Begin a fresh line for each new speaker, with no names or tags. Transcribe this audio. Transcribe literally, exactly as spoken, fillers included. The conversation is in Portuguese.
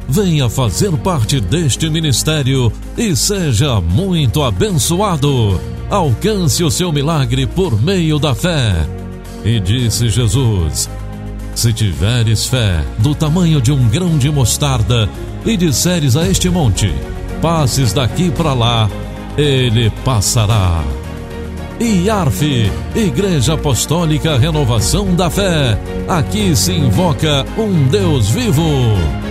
venha fazer parte deste ministério e seja muito abençoado. Alcance o seu milagre por meio da fé. E disse Jesus: se tiveres fé do tamanho de um grão de mostarda, e disseres a este monte: passes daqui para lá, ele passará. I A R F, Igreja Apostólica Renovação da Fé. Aqui se invoca um Deus vivo.